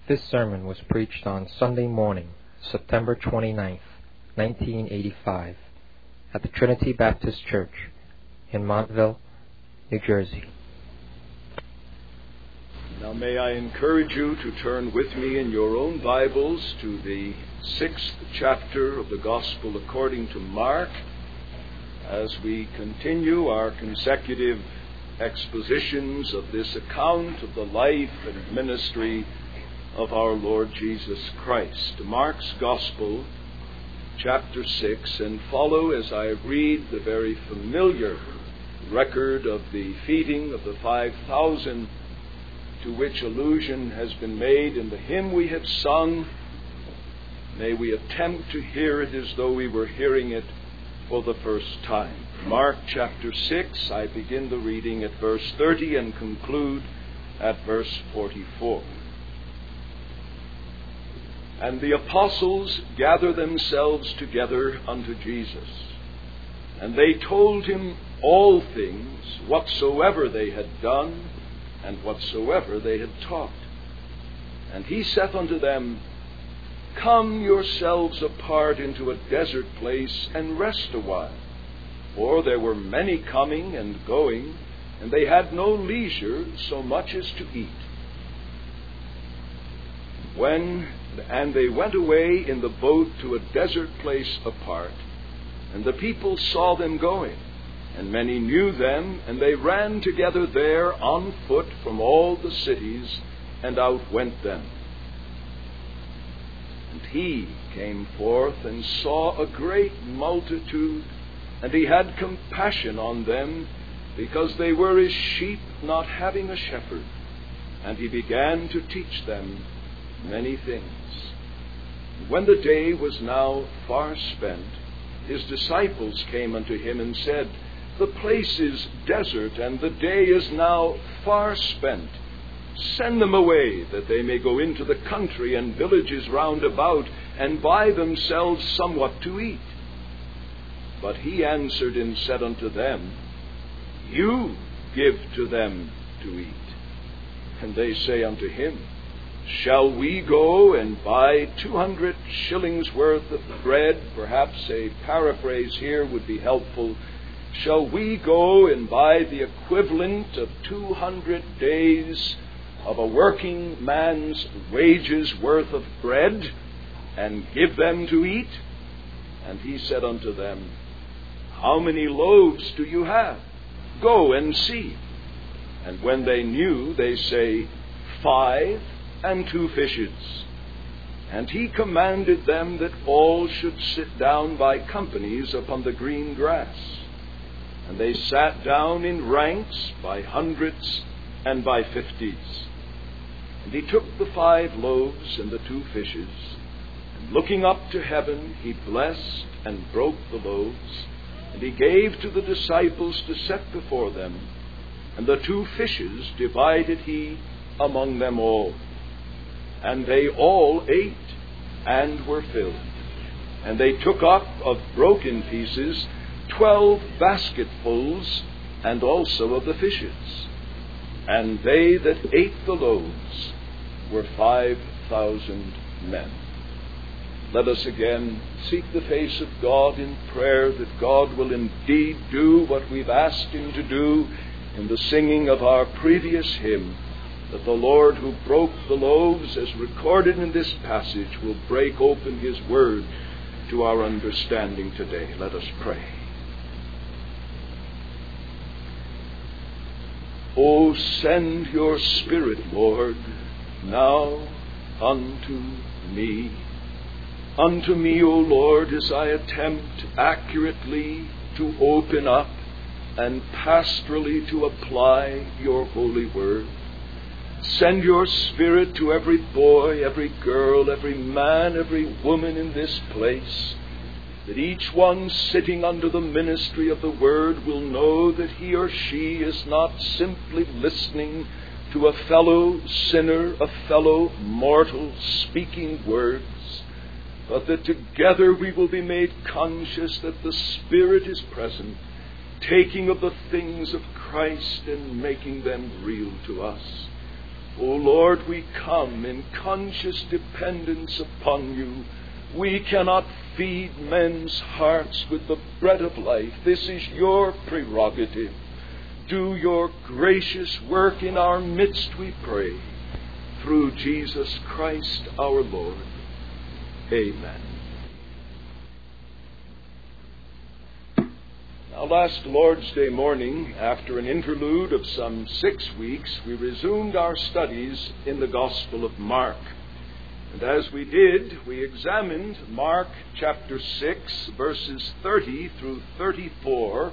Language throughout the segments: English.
This sermon was preached on Sunday morning, September 29th, 1985, at the Trinity Baptist Church in Montville, New Jersey. Now may I encourage you to turn with me in your own Bibles to the 6th chapter of the Gospel according to Mark, as we continue our consecutive expositions of this account of the life and ministry of our Lord Jesus Christ. Mark's Gospel, chapter 6, and follow as I read the very familiar record of the feeding of the 5,000, to which allusion has been made in the hymn we have sung. May we attempt to hear it as though we were hearing it for the first time. Mark chapter 6, I begin the reading at verse 30 and conclude at verse 44. And the apostles gathered themselves together unto Jesus, and they told him all things whatsoever they had done, and whatsoever they had taught. And he saith unto them, Come yourselves apart into a desert place, and rest a while. For there were many coming and going, and they had no leisure so much as to eat. And they went away in the boat to a desert place apart, and the people saw them going, and many knew them, and they ran together there on foot from all the cities, and outwent them. And he came forth and saw a great multitude, and he had compassion on them, because they were as sheep not having a shepherd. And he began to teach them many things. When the day was now far spent, his disciples came unto him and said, The place is desert, and the day is now far spent. Send them away, that they may go into the country and villages round about, and buy themselves somewhat to eat. But he answered and said unto them, You give to them to eat. And they say unto him, Shall we go and buy 200 shillings worth of bread? Perhaps a paraphrase here would be helpful. Shall we go and buy the equivalent of 200 days of a working man's wages worth of bread, and give them to eat? And he said unto them, How many loaves do you have? Go and see. And when they knew, they say, 5 and 2 fishes. And he commanded them that all should sit down by companies upon the green grass. And they sat down in ranks by hundreds and by 50s. And he took the 5 loaves and the 2 fishes, and looking up to heaven, he blessed and broke the loaves, and he gave to the disciples to set before them, and the 2 fishes divided he among them all. And they all ate and were filled. And they took up of broken pieces 12 basketfuls, and also of the fishes. And they that ate the loaves were 5,000 men. Let us again seek the face of God in prayer, that God will indeed do what we've asked him to do in the singing of our previous hymn, that the Lord who broke the loaves, as recorded in this passage, will break open his word to our understanding today. Let us pray. O send your Spirit, Lord, now unto me. Unto me, O Lord, as I attempt accurately to open up and pastorally to apply your holy word. Send your Spirit to every boy, every girl, every man, every woman in this place, that each one sitting under the ministry of the Word will know that he or she is not simply listening to a fellow sinner, a fellow mortal speaking words, but that together we will be made conscious that the Spirit is present, taking of the things of Christ and making them real to us. O Lord, we come in conscious dependence upon you. We cannot feed men's hearts with the bread of life. This is your prerogative. Do your gracious work in our midst, we pray, through Jesus Christ our Lord. Amen. Now, last Lord's Day morning, after an interlude of some 6 weeks, we resumed our studies in the Gospel of Mark. And as we did, we examined Mark chapter 6, verses 30 through 34,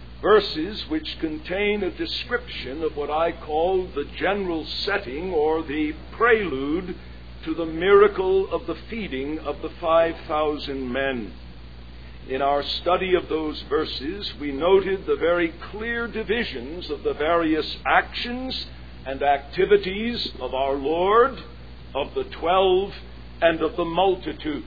verses which contain a description of what I call the general setting or the prelude to the miracle of the feeding of the 5,000 men. In our study of those verses, we noted the very clear divisions of the various actions and activities of our Lord, of the 12, and of the multitude.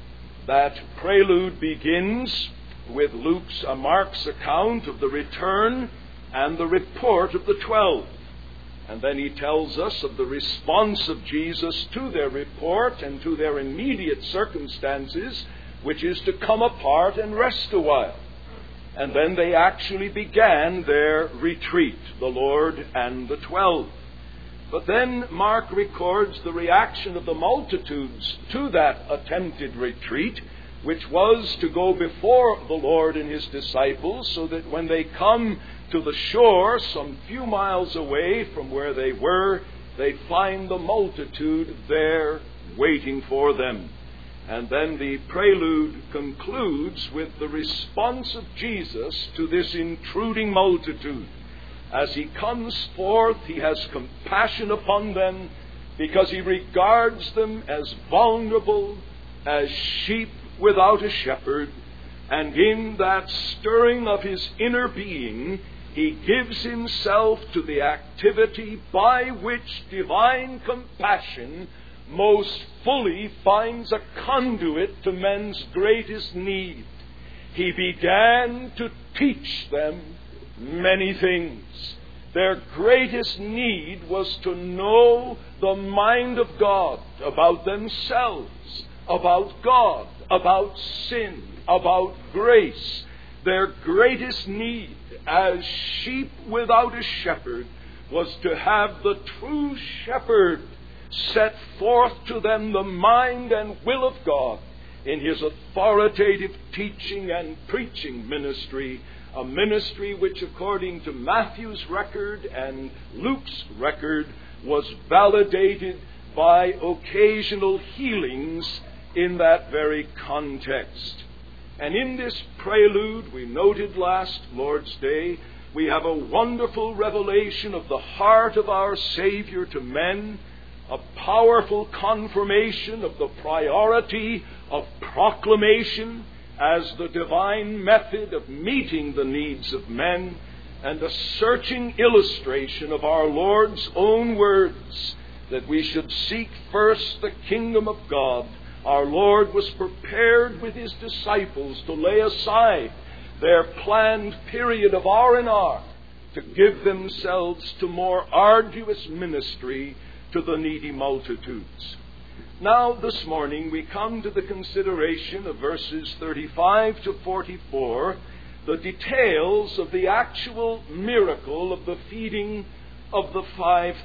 That prelude begins with Mark's account of the return and the report of the 12. And then he tells us of the response of Jesus to their report and to their immediate circumstances, which is to come apart and rest a while. And then they actually began their retreat, the Lord and the 12. But then Mark records the reaction of the multitudes to that attempted retreat, which was to go before the Lord and his disciples, so that when they come to the shore some few miles away from where they were, they find the multitude there waiting for them. And then the prelude concludes with the response of Jesus to this intruding multitude. As he comes forth, he has compassion upon them because he regards them as vulnerable, as sheep without a shepherd. And in that stirring of his inner being, he gives himself to the activity by which divine compassion most fully finds a conduit to men's greatest need. He began to teach them many things. Their greatest need was to know the mind of God about themselves, about God, about sin, about grace. Their greatest need as sheep without a shepherd was to have the true shepherd set forth to them the mind and will of God in his authoritative teaching and preaching ministry, a ministry which, according to Matthew's record and Luke's record, was validated by occasional healings in that very context. And in this prelude, we noted last Lord's Day, we have a wonderful revelation of the heart of our Savior to men, a powerful confirmation of the priority of proclamation as the divine method of meeting the needs of men, and a searching illustration of our Lord's own words that we should seek first the kingdom of God. Our Lord was prepared with his disciples to lay aside their planned period of R&R to give themselves to more arduous ministry to the needy multitudes. Now, this morning, we come to the consideration of verses 35 to 44, the details of the actual miracle of the feeding of the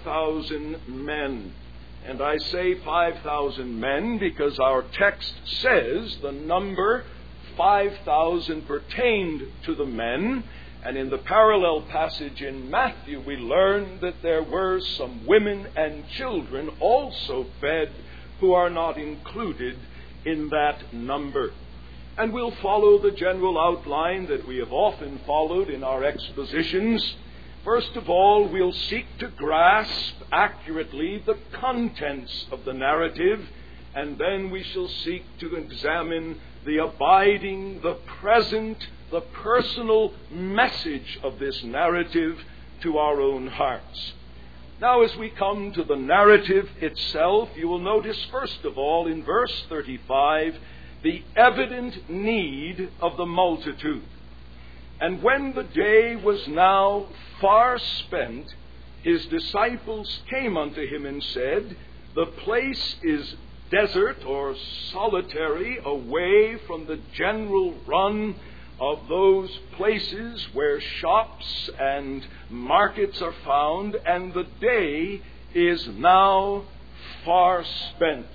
5,000 men. And I say 5,000 men because our text says the number 5,000 pertained to the men. And in the parallel passage in Matthew, we learn that there were some women and children also fed who are not included in that number. And we'll follow the general outline that we have often followed in our expositions. First of all, we'll seek to grasp accurately the contents of the narrative, and then we shall seek to examine the abiding, the present, the personal message of this narrative to our own hearts. Now, as we come to the narrative itself, you will notice, first of all, in verse 35, the evident need of the multitude. And when the day was now far spent, his disciples came unto him and said, "The place is desert or solitary, away from the general run of those places where shops and markets are found, and the day is now far spent."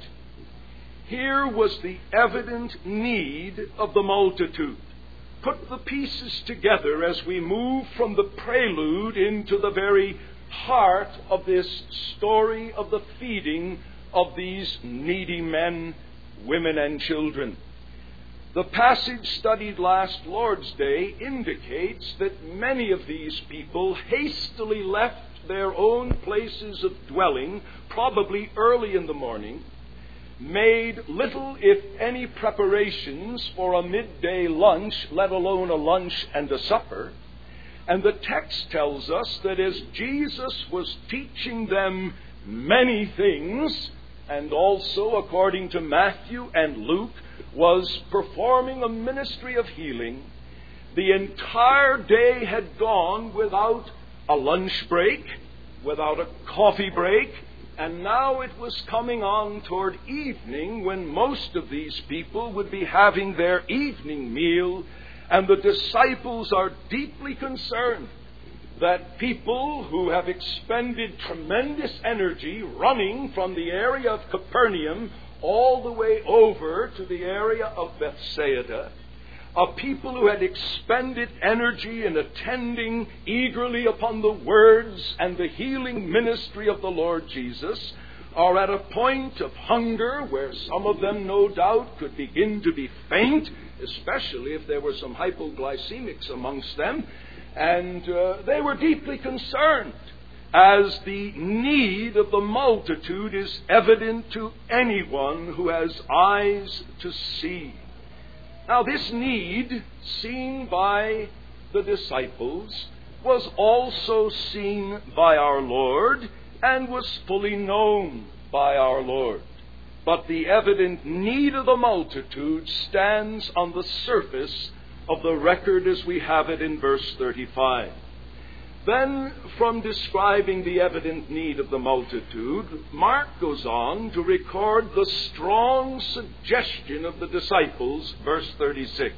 Here was the evident need of the multitude. Put the pieces together as we move from the prelude into the very heart of this story of the feeding of these needy men, women, and children. The passage studied last Lord's Day indicates that many of these people hastily left their own places of dwelling, probably early in the morning, made little, if any, preparations for a midday lunch, let alone a lunch and a supper. And the text tells us that as Jesus was teaching them many things, and also, according to Matthew and Luke, was performing a ministry of healing, the entire day had gone without a lunch break, without a coffee break, and now it was coming on toward evening when most of these people would be having their evening meal, and the disciples are deeply concerned that people who have expended tremendous energy running from the area of Capernaum all the way over to the area of Bethsaida, a people who had expended energy in attending eagerly upon the words and the healing ministry of the Lord Jesus, are at a point of hunger where some of them, no doubt, could begin to be faint, especially if there were some hypoglycemics amongst them. And they were deeply concerned, as the need of the multitude is evident to anyone who has eyes to see. Now, this need, seen by the disciples, was also seen by our Lord and was fully known by our Lord. But the evident need of the multitude stands on the surface of the record as we have it in verse 35. Then, from describing the evident need of the multitude, Mark goes on to record the strong suggestion of the disciples, verse 36.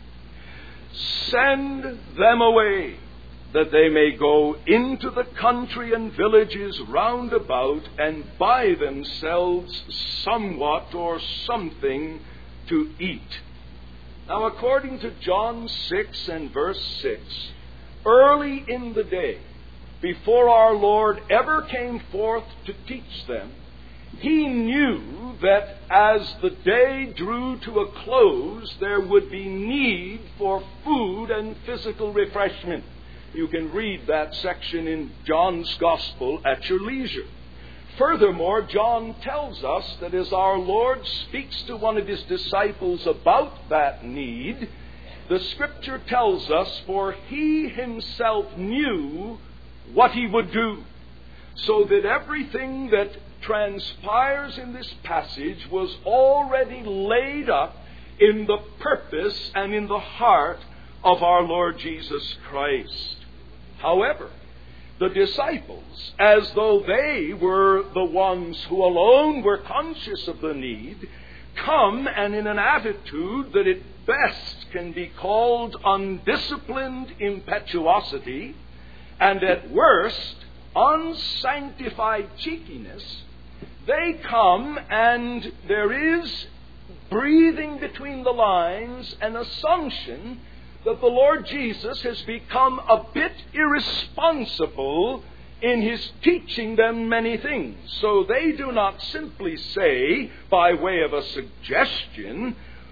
"Send them away, that they may go into the country and villages round about, and buy themselves somewhat or something to eat." Now, according to John 6 and verse 6, early in the day, before our Lord ever came forth to teach them, he knew that as the day drew to a close, there would be need for food and physical refreshment. You can read that section in John's Gospel at your leisure. Furthermore, John tells us that as our Lord speaks to one of his disciples about that need, the Scripture tells us, "For he himself knew what he would do," so that everything that transpires in this passage was already laid up in the purpose and in the heart of our Lord Jesus Christ. However, the disciples, as though they were the ones who alone were conscious of the need, come and in an attitude that at best can be called undisciplined impetuosity, and at worst unsanctified cheekiness, they come and there is, breathing between the lines, an assumption that the Lord Jesus has become a bit irresponsible in his teaching them many things. So they do not simply say, by way of a suggestion,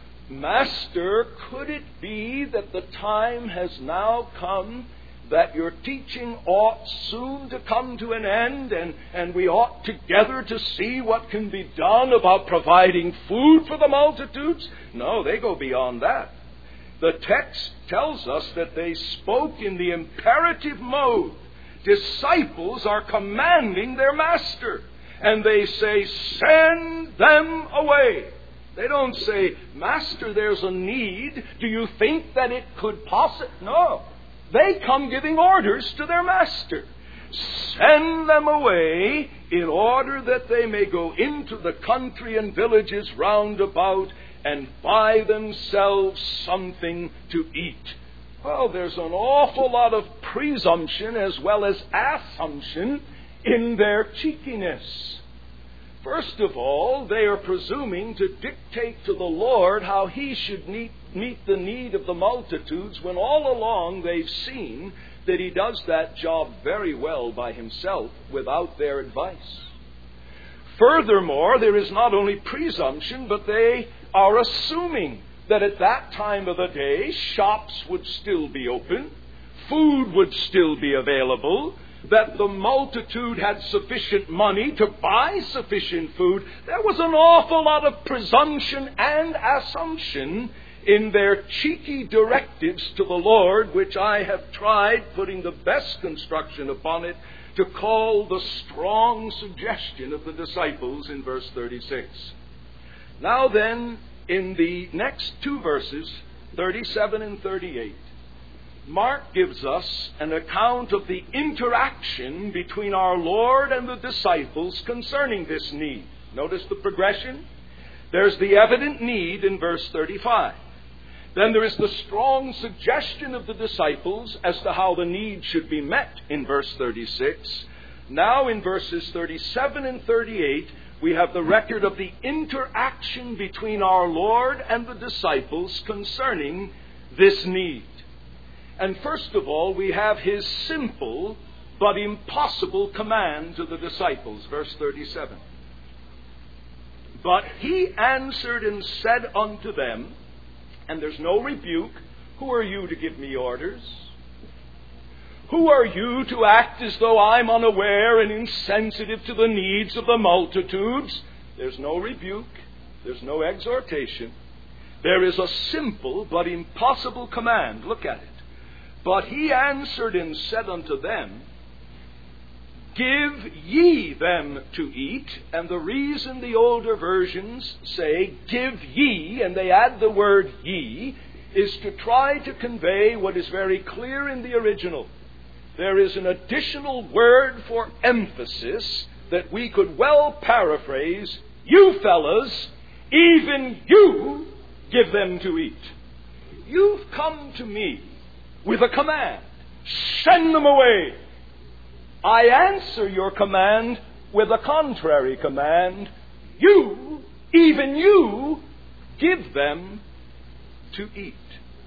"Master, could it be that the time has now come that your teaching ought soon to come to an end, and we ought together to see what can be done about providing food for the multitudes?" No, they go beyond that. The text tells us that they spoke in the imperative mode. Disciples are commanding their master, and they say, "Send them away." They don't say, "Master, there's a need. Do you think that it could possibly?" No. They come giving orders to their master. Send them away in order that they may go into the country and villages round about and buy themselves something to eat. Well, there's an awful lot of presumption as well as assumption in their cheekiness. First of all, they are presuming to dictate to the Lord how He should meet the need of the multitudes, when all along they've seen that He does that job very well by Himself without their advice. Furthermore, there is not only presumption, but they are assuming that at that time of the day, shops would still be open, food would still be available, that the multitude had sufficient money to buy sufficient food. There was an awful lot of presumption and assumption in their cheeky directives to the Lord, which I have tried, putting the best construction upon it, to call the strong suggestion of the disciples in verse 36. Now then, in the next two verses, 37 and 38, Mark gives us an account of the interaction between our Lord and the disciples concerning this need. Notice the progression. There's the evident need in verse 35. Then there is the strong suggestion of the disciples as to how the need should be met in verse 36. Now in verses 37 and 38, we have the record of the interaction between our Lord and the disciples concerning this need. And first of all, we have His simple but impossible command to the disciples. Verse 37. But He answered and said unto them, and there's no rebuke, who are you to give me orders? Who are you to act as though I'm unaware and insensitive to the needs of the multitudes? There's no rebuke. There's no exhortation. There is a simple but impossible command. Look at it. But He answered and said unto them, Give ye them to eat. And the reason the older versions say, Give ye, and they add the word ye, is to try to convey what is very clear in the original. There is an additional word for emphasis that we could well paraphrase, You fellas, even you, give them to eat. You've come to me with a command. Send them away. I answer your command with a contrary command. You, even you, give them to eat.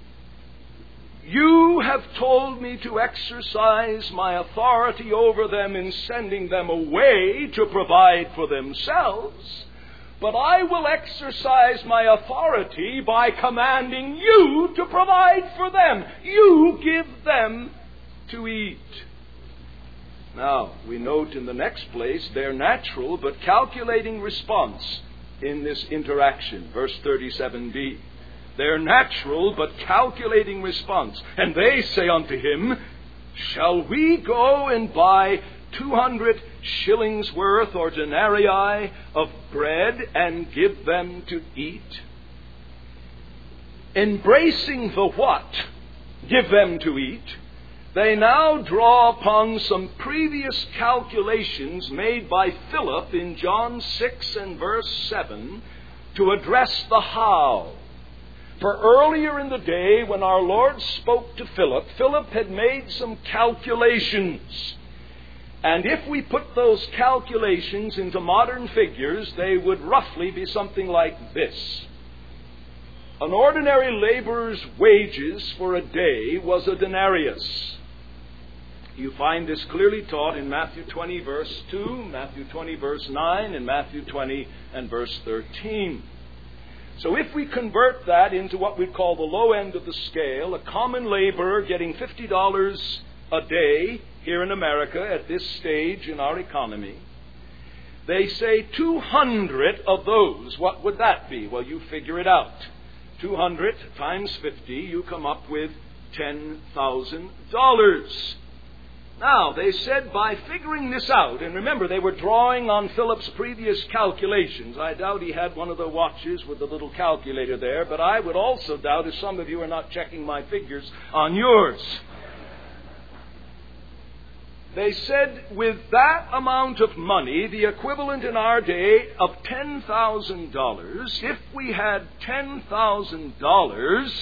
You have told me to exercise my authority over them in sending them away to provide for themselves, but I will exercise my authority by commanding you to provide for them. You give them to eat. Now, we note in the next place their natural but calculating response in this interaction. Verse 37b. Their natural but calculating response. And they say unto Him, Shall we go and buy 200 shillings worth or denarii of bread and give them to eat? Embracing the what? Give them to eat. They now draw upon some previous calculations made by Philip in John 6 and verse 7 to address the how. For earlier in the day, when our Lord spoke to Philip, Philip had made some calculations. And if we put those calculations into modern figures, they would roughly be something like this. An ordinary laborer's wages for a day was a denarius. You find this clearly taught in Matthew 20 verse 2, Matthew 20 verse 9, and Matthew 20 and verse 13. So if we convert that into what we call the low end of the scale, a common laborer getting $50 a day here in America at this stage in our economy, they say 200 of those, what would that be? Well, you figure it out. 200 times 50, you come up with $10,000. Now, they said by figuring this out, and remember, they were drawing on Philip's previous calculations. I doubt he had one of the watches with the little calculator there, but I would also doubt if some of you are not checking my figures on yours. They said with that amount of money, the equivalent in our day of $10,000, if we had $10,000,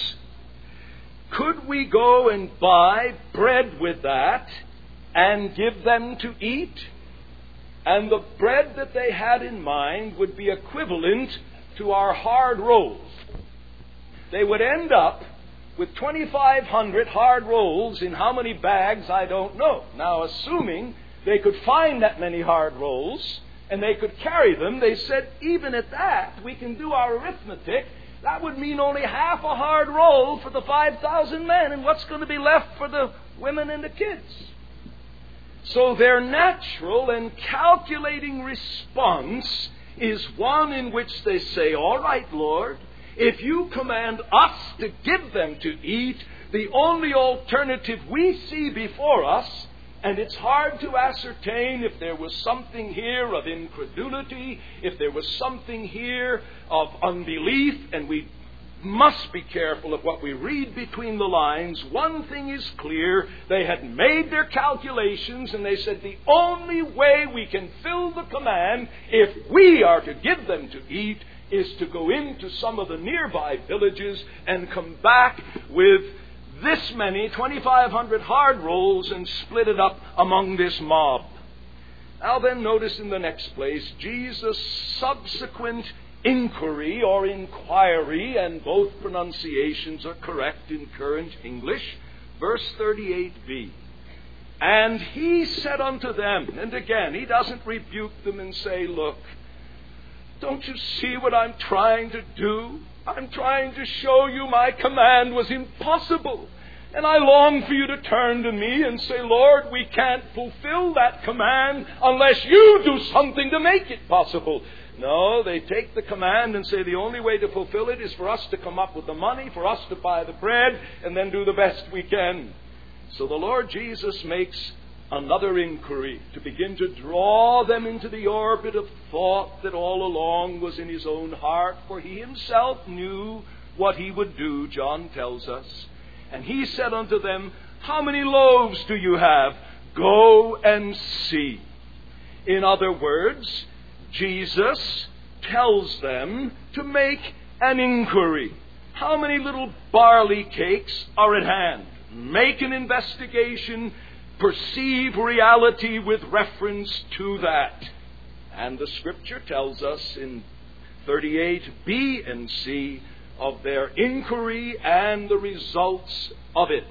could we go and buy bread with that and give them to eat? And the bread that they had in mind would be equivalent to our hard rolls. They would end up with 2,500 hard rolls in how many bags, I don't know. Now, assuming they could find that many hard rolls and they could carry them, they said, even at that, we can do our arithmetic. That would mean only half a hard roll for the 5,000 men, and what's going to be left for the women and the kids? So their natural and calculating response is one in which they say, all right, Lord, if you command us to give them to eat, the only alternative we see before us, and it's hard to ascertain if there was something here of incredulity, if there was something here of unbelief, and we must be careful of what we read between the lines. One thing is clear. They had made their calculations, and they said the only way we can fill the command, if we are to give them to eat, is to go into some of the nearby villages and come back with this many, 2,500 hard rolls, and split it up among this mob. Now then, notice in the next place, Jesus' subsequent inquiry or inquiry, and both pronunciations are correct in current English. Verse 38b. And he said unto them, and again, he doesn't rebuke them and say, look, don't you see what I'm trying to do? I'm trying to show you my command was impossible. And I long for you to turn to me and say, Lord, we can't fulfill that command unless you do something to make it possible. No, they take the command and say the only way to fulfill it is for us to come up with the money, for us to buy the bread, and then do the best we can. So the Lord Jesus makes another inquiry to begin to draw them into the orbit of thought that all along was in his own heart, for he himself knew what he would do, John tells us. And he said unto them, how many loaves do you have? Go and see. In other words, Jesus tells them to make an inquiry. How many little barley cakes are at hand? Make an investigation. Perceive reality with reference to that. And the Scripture tells us in 38b and c of their inquiry and the results of it.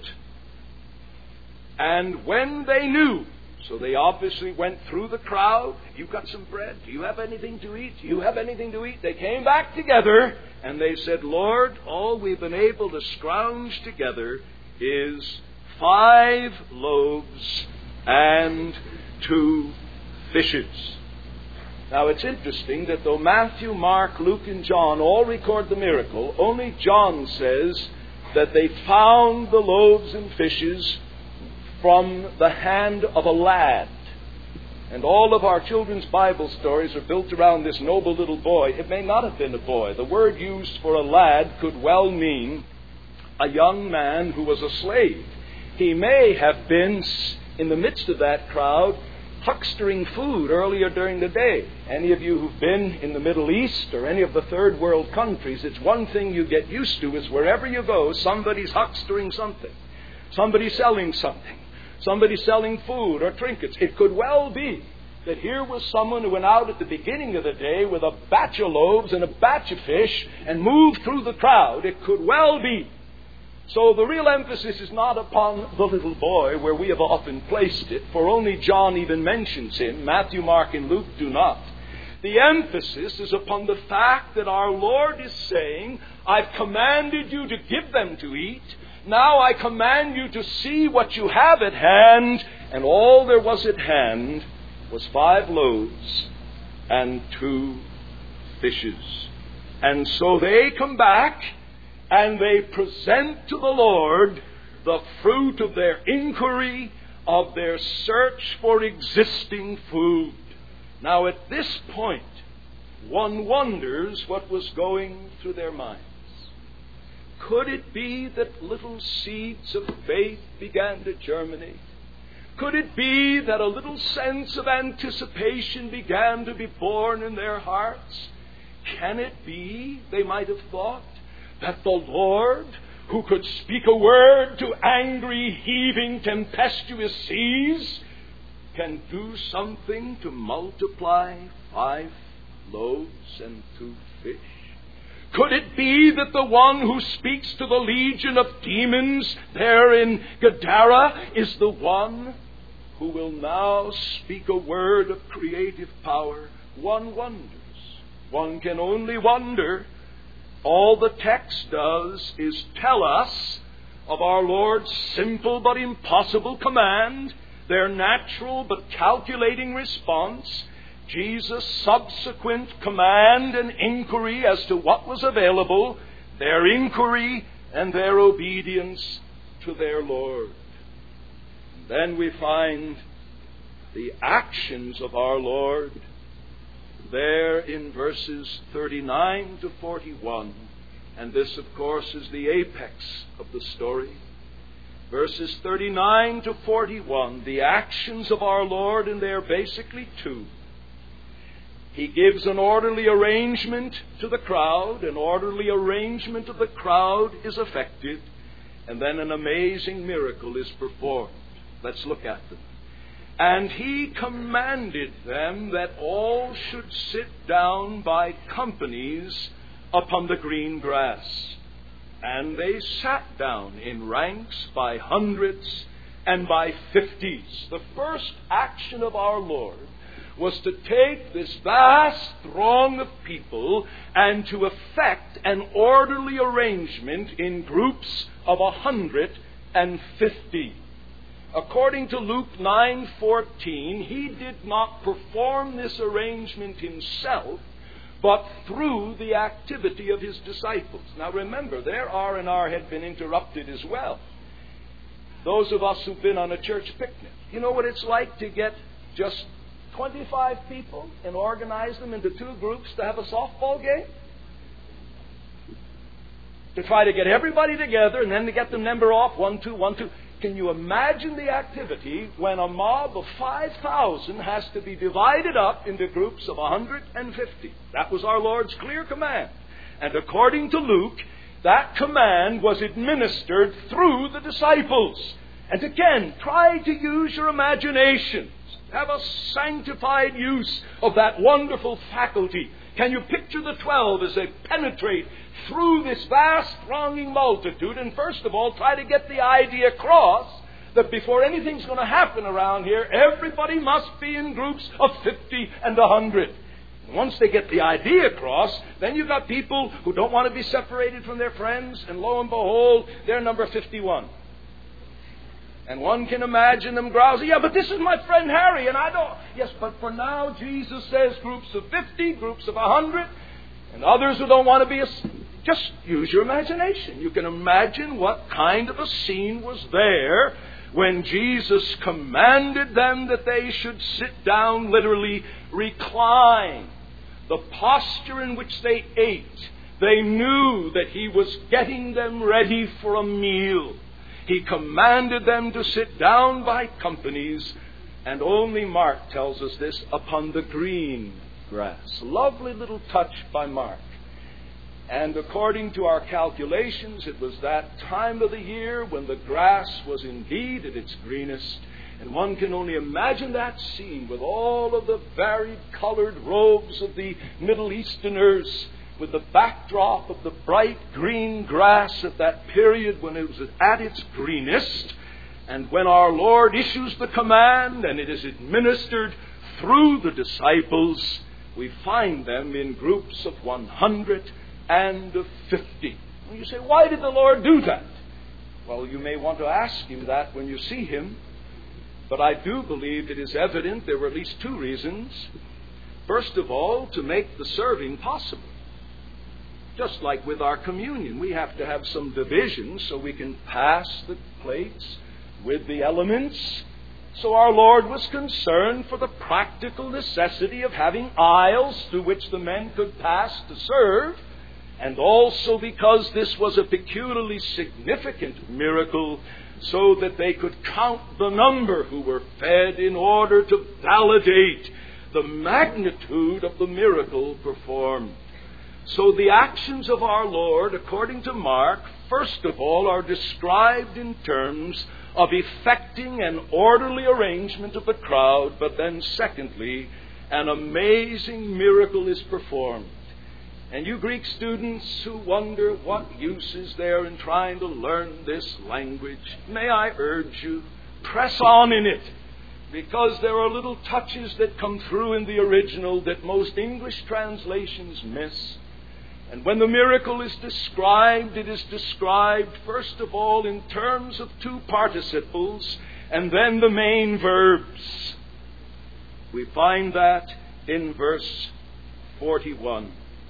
And when they knew, so they obviously went through the crowd. Have you got some bread? Do you have anything to eat? Do you have anything to eat? They came back together and they said, Lord, all we've been able to scrounge together is 5 loaves and 2 fishes. Now it's interesting that though Matthew, Mark, Luke, and John all record the miracle, only John says that they found the loaves and fishes from the hand of a lad. And all of our children's Bible stories are built around this noble little boy. It may not have been a boy. The word used for a lad could well mean a young man who was a slave. He may have been in the midst of that crowd huckstering food earlier during the day. Any of you who've been in the Middle East or any of the third world countries, it's one thing you get used to is wherever you go, somebody's huckstering something. Somebody's selling something. Somebody's selling food or trinkets. It could well be that here was someone who went out at the beginning of the day with a batch of loaves and a batch of fish and moved through the crowd. It could well be. So the real emphasis is not upon the little boy, where we have often placed it, for only John even mentions him. Matthew, Mark, and Luke do not. The emphasis is upon the fact that our Lord is saying, I've commanded you to give them to eat. Now I command you to see what you have at hand. And all there was at hand was 5 loaves and 2 fishes. And so they come back and they present to the Lord the fruit of their inquiry, of their search for existing food. Now at this point, one wonders what was going through their minds. Could it be that little seeds of faith began to germinate? Could it be that a little sense of anticipation began to be born in their hearts? Can it be, they might have thought, that the Lord, who could speak a word to angry, heaving, tempestuous seas, can do something to multiply 5 loaves and 2 fish? Could it be that the one who speaks to the legion of demons there in Gadara is the one who will now speak a word of creative power? One wonders. One can only wonder. All the text does is tell us of our Lord's simple but impossible command, their natural but calculating response, Jesus' subsequent command and inquiry as to what was available, their inquiry and their obedience to their Lord. And then we find the actions of our Lord there in verses 39 to 41. And this, of course, is the apex of the story. Verses 39 to 41, the actions of our Lord, and they are basically 2. He gives an orderly arrangement to the crowd. An orderly arrangement of the crowd is effected. And then an amazing miracle is performed. Let's look at them. And he commanded them that all should sit down by companies upon the green grass. And they sat down in ranks by hundreds and by 50s. The first action of our Lord was to take this vast throng of people and to effect an orderly arrangement in groups of 150. According to Luke 9:14, he did not perform this arrangement himself, but through the activity of his disciples. Now remember, their R&R had been interrupted as well. Those of us who've been on a church picnic, you know what it's like to get just 25 people and organize them into 2 groups to have a softball game? To try to get everybody together and then to get the number off, 1, 2, 1, 2. Can you imagine the activity when a mob of 5,000 has to be divided up into groups of 150? That was our Lord's clear command. And according to Luke, that command was administered through the disciples. And again, try to use your imagination. Have a sanctified use of that wonderful faculty. Can you picture the 12 as they penetrate through this vast thronging multitude and first of all try to get the idea across that before anything's going to happen around here, everybody must be in groups of 50 and 100. And once they get the idea across, then you've got people who don't want to be separated from their friends, and lo and behold, they're number 51. And one can imagine them grousing, yeah, but this is my friend Harry, and I don't. Yes, but for now, Jesus says groups of 50, groups of 100, and others who don't want to be just use your imagination. You can imagine what kind of a scene was there when Jesus commanded them that they should sit down, literally recline. The posture in which they ate, they knew that he was getting them ready for a meal. He commanded them to sit down by companies, and only Mark tells us this, upon the green grass. Lovely little touch by Mark. And according to our calculations, it was that time of the year when the grass was indeed at its greenest. And one can only imagine that scene with all of the varied colored robes of the Middle Easterners, with the backdrop of the bright green grass at that period when it was at its greenest. And when our Lord issues the command and it is administered through the disciples, we find them in groups of 150. And you say, why did the Lord do that? Well, you may want to ask him that when you see him. But I do believe it is evident there were at least 2 reasons. First of all, to make the serving possible. Just like with our communion, we have to have some division so we can pass the plates with the elements. So our Lord was concerned for the practical necessity of having aisles through which the men could pass to serve. And also because this was a peculiarly significant miracle, so that they could count the number who were fed in order to validate the magnitude of the miracle performed. So the actions of our Lord, according to Mark, first of all, are described in terms of effecting an orderly arrangement of the crowd, but then secondly, an amazing miracle is performed. And you Greek students who wonder what use is there in trying to learn this language, may I urge you, press on in it, because there are little touches that come through in the original that most English translations miss. And when the miracle is described, it is described first of all in terms of two participles and then the main verbs. We find that in verse 41.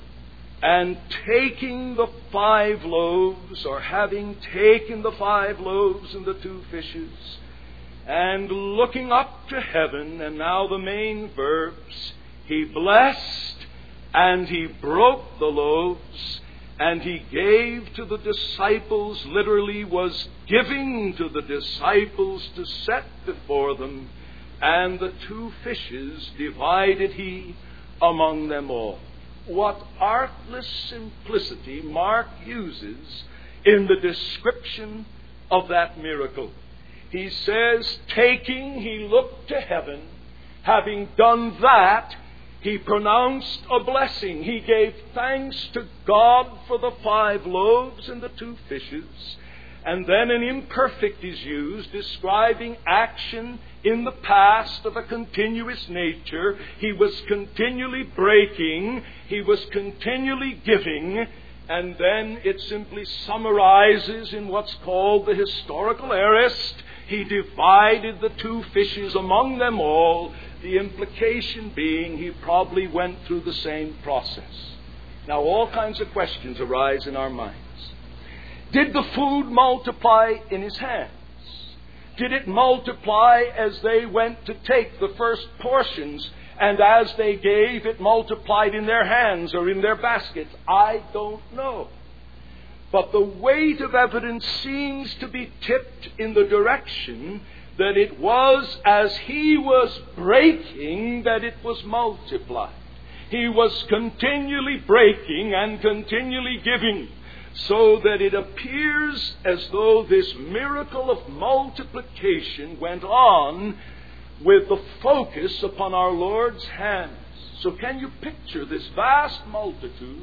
And taking the 5 loaves, or having taken the 5 loaves and the 2 fishes, and looking up to heaven, and now the main verbs, he blessed, and he broke the loaves, and he gave to the disciples, literally was giving to the disciples to set before them, and the 2 fishes divided he among them all. What artless simplicity Mark uses in the description of that miracle. He says, taking, he looked to heaven. Having done that, he pronounced a blessing. He gave thanks to God for the 5 loaves and the 2 fishes. And then an imperfect is used, describing action in the past of a continuous nature. He was continually breaking. He was continually giving. And then it simply summarizes in what's called the historical aorist. He divided the 2 fishes among them all. The implication being he probably went through the same process. Now all kinds of questions arise in our minds. Did the food multiply in his hands? Did it multiply as they went to take the first portions, and as they gave, it multiplied in their hands or in their baskets? I don't know. But the weight of evidence seems to be tipped in the direction that it was as he was breaking that it was multiplied. He was continually breaking and continually giving, so that it appears as though this miracle of multiplication went on with the focus upon our Lord's hands. So can you picture this vast multitude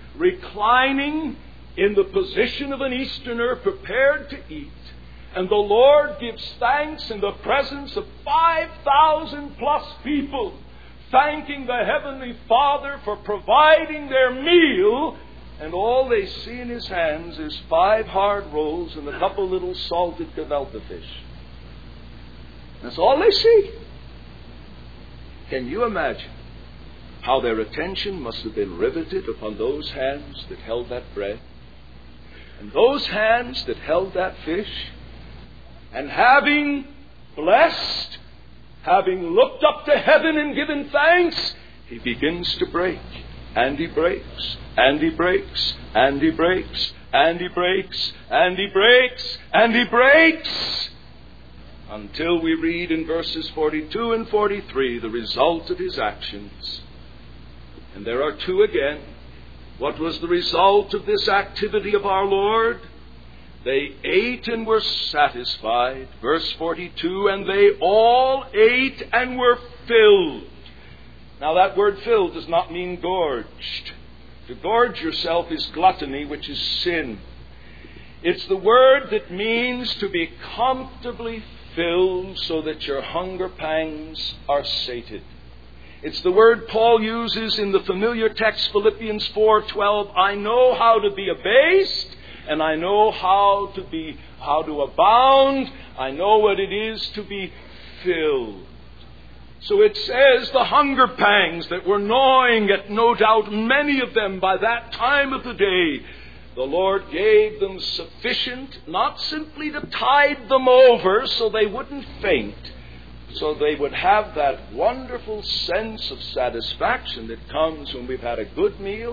reclining in the position of an Easterner prepared to eat, and the Lord gives thanks in the presence of 5,000 plus people, thanking the Heavenly Father for providing their meal, and all they see in his hands is 5 hard rolls and a couple little salted gefilte fish. That's all they see. Can you imagine how their attention must have been riveted upon those hands that held that bread, and those hands that held that fish? And having blessed, having looked up to heaven and given thanks, he begins to break. And he breaks, and he breaks, and he breaks, and he breaks, and he breaks, and he breaks, until we read in verses 42 and 43 the result of his actions. And there are 2 again. What was the result of this activity of our Lord? They ate and were satisfied. Verse 42, and they all ate and were filled. Now that word filled does not mean gorged. To gorge yourself is gluttony, which is sin. It's the word that means to be comfortably filled so that your hunger pangs are sated. It's the word Paul uses in the familiar text, Philippians 4:12. I know how to be abased, and I know how to abound. I know what it is to be filled. So it says the hunger pangs that were gnawing at no doubt many of them by that time of the day, the Lord gave them sufficient, not simply to tide them over so they wouldn't faint, so they would have that wonderful sense of satisfaction that comes when we've had a good meal,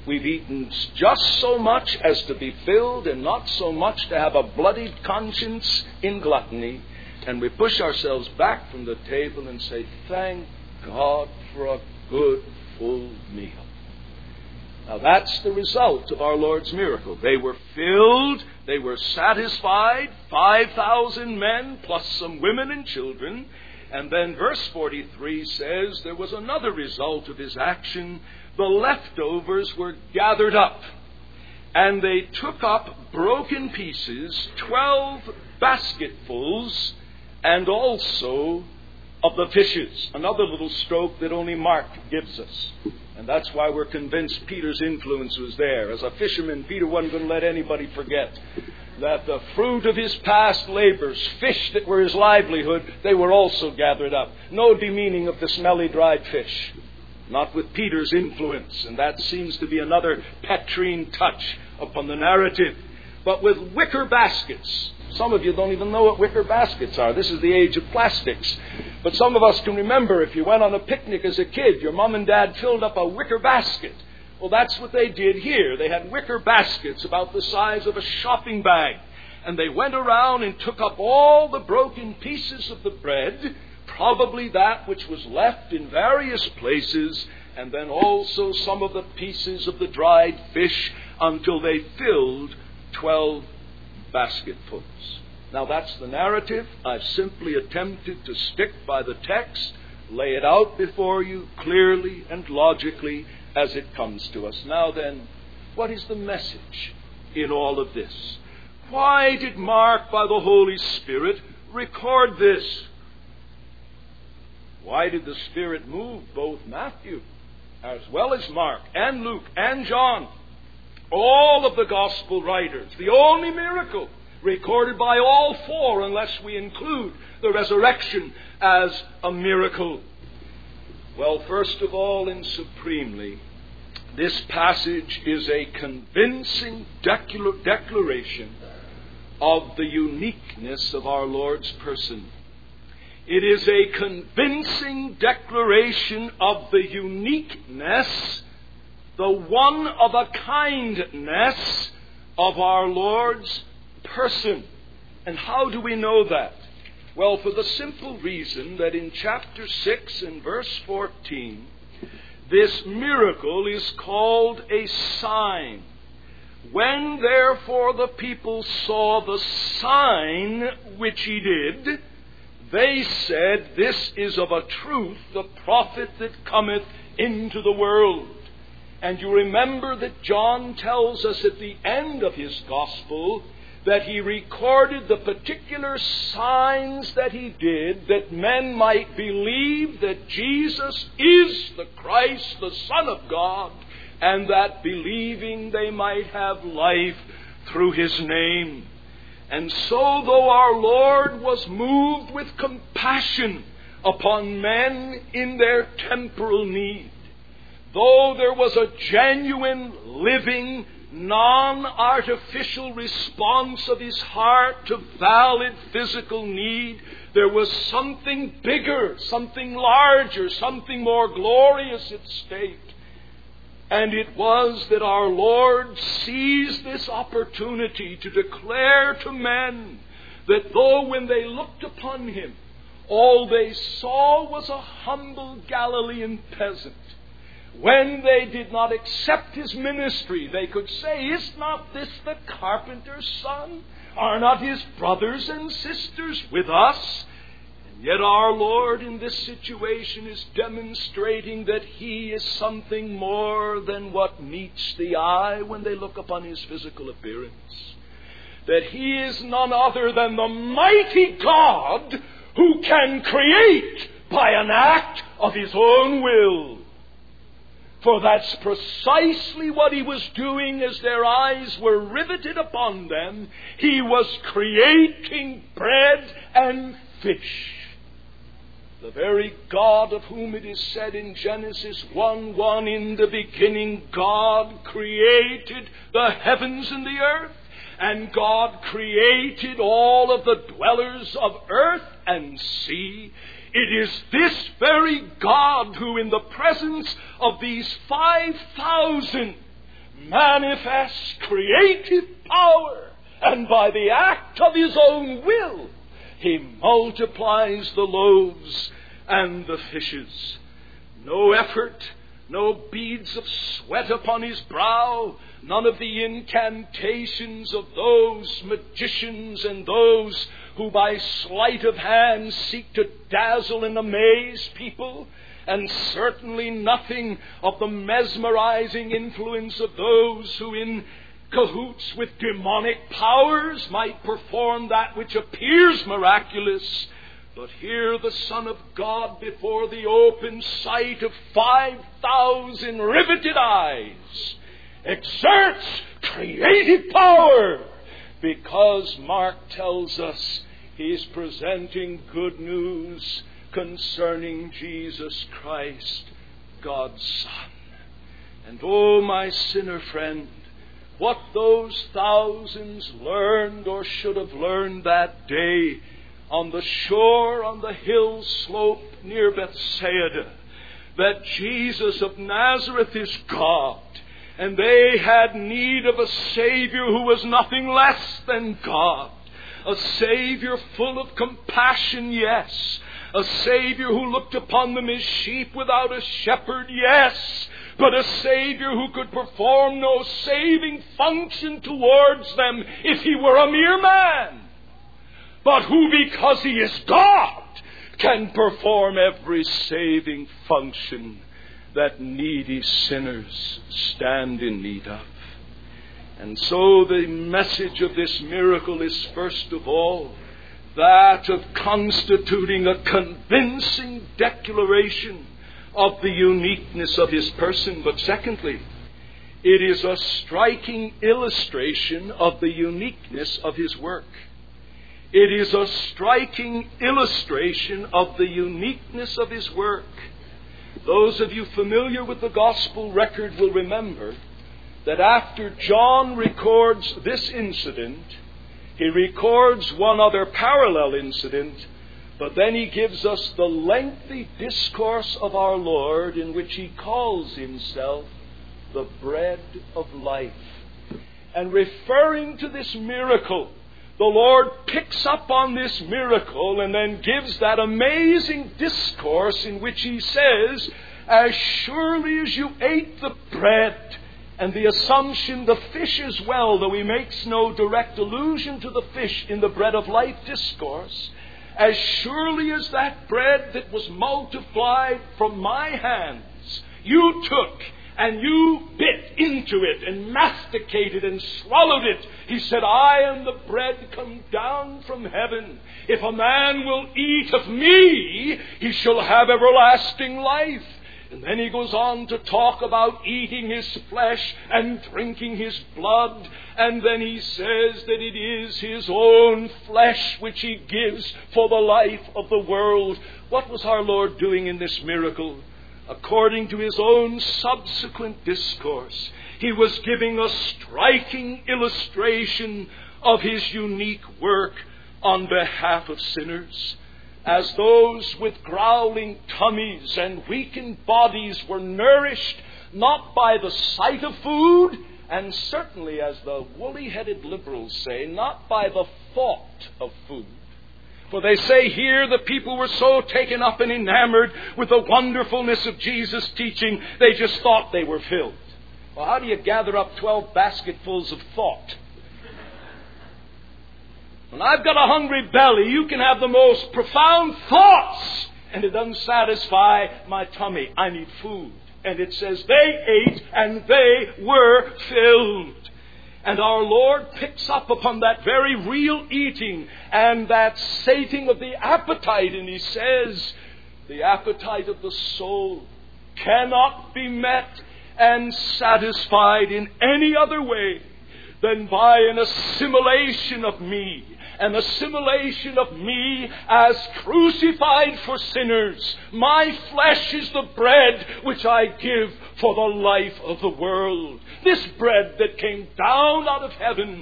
We've eaten just so much as to be filled and not so much to have a bloodied conscience in gluttony. And we push ourselves back from the table and say, thank God for a good, full meal. Now that's the result of our Lord's miracle. They were filled, they were satisfied, 5,000 men plus some women and children. And then verse 43 says there was another result of his action. The leftovers were gathered up, and they took up broken pieces, 12 basketfuls, and also of the fishes. Another little stroke that only Mark gives us. And that's why we're convinced Peter's influence was there. As a fisherman, Peter wasn't going to let anybody forget that the fruit of his past labors, fish that were his livelihood, they were also gathered up. No demeaning of the smelly dried fish. Not with Peter's influence. And that seems to be another Petrine touch upon the narrative. But with wicker baskets. Some of you don't even know what wicker baskets are. This is the age of plastics. But some of us can remember if you went on a picnic as a kid, your mom and dad filled up a wicker basket. Well, that's what they did here. They had wicker baskets about the size of a shopping bag. And they went around and took up all the broken pieces of the bread, probably that which was left in various places, and then also some of the pieces of the dried fish until they filled 12 basketfuls. Now that's the narrative. I've simply attempted to stick by the text, lay it out before you clearly and logically as it comes to us. Now then, what is the message in all of this? Why did Mark, by the Holy Spirit, record this? Why did the Spirit move both Matthew as well as Mark and Luke and John? All of the gospel writers, the only miracle recorded by all four, unless we include the resurrection as a miracle. Well, first of all and supremely, this passage is a convincing declaration of the uniqueness of our Lord's person. It is a convincing declaration of the uniqueness, the one-of-a-kindness of our Lord's person. And how do we know that? Well, for the simple reason that in chapter 6 and verse 14, this miracle is called a sign. When therefore the people saw the sign which he did, they said, this is of a truth the prophet that cometh into the world. And you remember that John tells us at the end of his gospel that he recorded the particular signs that he did that men might believe that Jesus is the Christ, the Son of God, and that believing they might have life through his name. And so, though our Lord was moved with compassion upon men in their temporal need, though there was a genuine, living, non-artificial response of his heart to valid physical need, there was something bigger, something larger, something more glorious at stake. And it was that our Lord seized this opportunity to declare to men that though when they looked upon him, all they saw was a humble Galilean peasant, when they did not accept his ministry, they could say, is not this the carpenter's son? Are not his brothers and sisters with us? And yet our Lord in this situation is demonstrating that he is something more than what meets the eye when they look upon his physical appearance. That he is none other than the mighty God who can create by an act of his own will. For that's precisely what he was doing as their eyes were riveted upon them. He was creating bread and fish. The very God of whom it is said in Genesis 1:1, in the beginning God created the heavens and the earth, and God created all of the dwellers of earth and sea. It is this very God who, in the presence of these 5,000 manifests creative power, and by the act of his own will, he multiplies the loaves and the fishes. No effort, no beads of sweat upon his brow, none of the incantations of those magicians and those who by sleight of hand seek to dazzle and amaze people, and certainly nothing of the mesmerizing influence of those who in cahoots with demonic powers might perform that which appears miraculous. But here the Son of God, before the open sight of 5,000 riveted eyes, exerts creative power, because Mark tells us he's presenting good news concerning Jesus Christ, God's Son. And oh, my sinner friend, what those thousands learned or should have learned that day on the shore, on the hill slope near Bethsaida, that Jesus of Nazareth is God, and they had need of a Savior who was nothing less than God. A Savior full of compassion, yes. A Savior who looked upon them as sheep without a shepherd, yes. But a Savior who could perform no saving function towards them if he were a mere man. But who, because he is God, can perform every saving function that needy sinners stand in need of. And so the message of this miracle is, first of all, that of constituting a convincing declaration of the uniqueness of his person. But secondly, it is a striking illustration of the uniqueness of his work. It is a striking illustration of the uniqueness of his work. Those of you familiar with the gospel record will remember that after John records this incident, he records one other parallel incident, but then he gives us the lengthy discourse of our Lord in which he calls himself the bread of life. And referring to this miracle, the Lord picks up on this miracle and then gives that amazing discourse in which he says, as surely as you ate the bread, and the assumption, the fish as well, though he makes no direct allusion to the fish in the bread of life discourse, as surely as that bread that was multiplied from my hands, you took and you bit into it and masticated and swallowed it. He said, I am the bread come down from heaven. If a man will eat of me, he shall have everlasting life. And then he goes on to talk about eating his flesh and drinking his blood. And then he says that it is his own flesh which he gives for the life of the world. What was our Lord doing in this miracle? According to his own subsequent discourse, he was giving a striking illustration of his unique work on behalf of sinners. As those with growling tummies and weakened bodies were nourished not by the sight of food, and certainly, as the woolly-headed liberals say, not by the thought of food. For they say here the people were so taken up and enamored with the wonderfulness of Jesus' teaching, they just thought they were filled. Well, how do you gather up 12 basketfuls of thought? When I've got a hungry belly, you can have the most profound thoughts, and it doesn't satisfy my tummy. I need food. And it says they ate and they were filled. And our Lord picks up upon that very real eating and that sating of the appetite. And he says, the appetite of the soul cannot be met and satisfied in any other way than by an assimilation of me. An assimilation of me as crucified for sinners. My flesh is the bread which I give for the life of the world. This bread that came down out of heaven.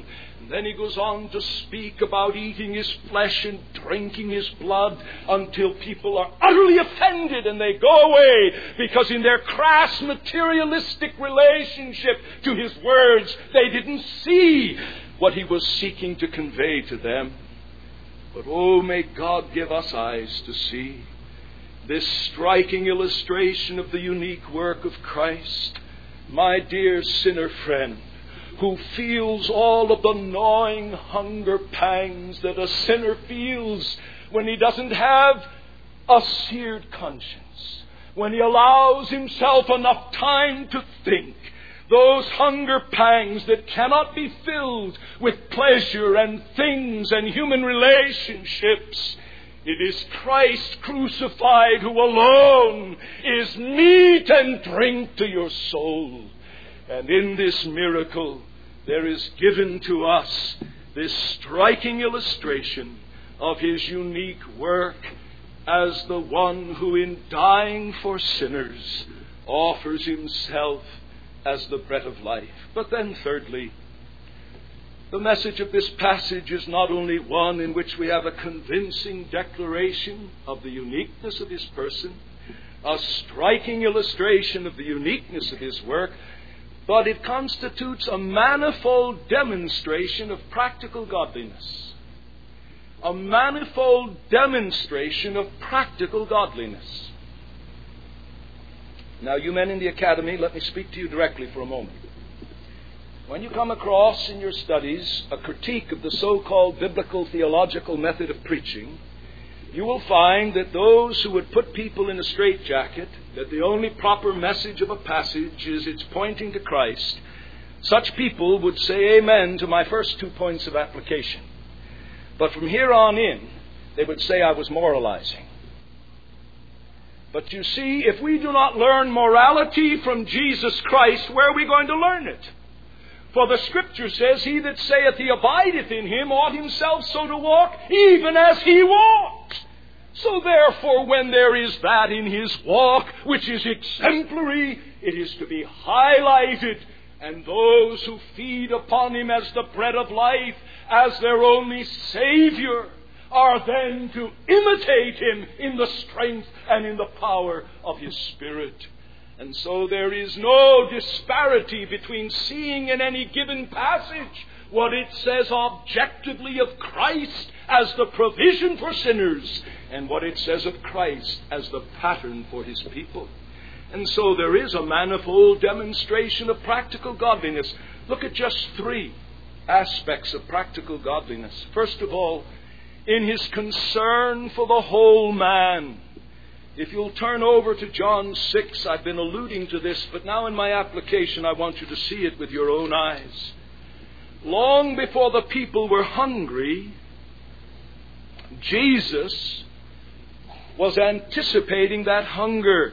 Then he goes on to speak about eating his flesh and drinking his blood until people are utterly offended and they go away because in their crass materialistic relationship to his words, they didn't see what he was seeking to convey to them. But oh, may God give us eyes to see this striking illustration of the unique work of Christ. My dear sinner friend, who feels all of the gnawing hunger pangs that a sinner feels when he doesn't have a seared conscience, when he allows himself enough time to think, those hunger pangs that cannot be filled with pleasure and things and human relationships. It is Christ crucified who alone is meat and drink to your soul. And in this miracle, there is given to us this striking illustration of his unique work as the one who in dying for sinners offers himself as the bread of life. But then thirdly, the message of this passage is not only one in which we have a convincing declaration of the uniqueness of his person, a striking illustration of the uniqueness of his work, but it constitutes a manifold demonstration of practical godliness. A manifold demonstration of practical godliness. Now, you men in the academy, let me speak to you directly for a moment. When you come across in your studies a critique of the so-called biblical theological method of preaching, you will find that those who would put people in a straitjacket, that the only proper message of a passage is its pointing to Christ, such people would say amen to my first 2 points of application. But from here on in, they would say I was moralizing. But you see, if we do not learn morality from Jesus Christ, where are we going to learn it? For the Scripture says, he that saith he abideth in him ought himself so to walk, even as he walked. So therefore, when there is that in his walk which is exemplary, it is to be highlighted. And those who feed upon him as the bread of life, as their only Savior, are then to imitate him in the strength and in the power of his Spirit. And so there is no disparity between seeing in any given passage what it says objectively of Christ as the provision for sinners and what it says of Christ as the pattern for his people. And so there is a manifold demonstration of practical godliness. Look at just 3 aspects of practical godliness. First of all, in his concern for the whole man. If you'll turn over to John 6, I've been alluding to this, but now in my application I want you to see it with your own eyes. Long before the people were hungry, Jesus was anticipating that hunger.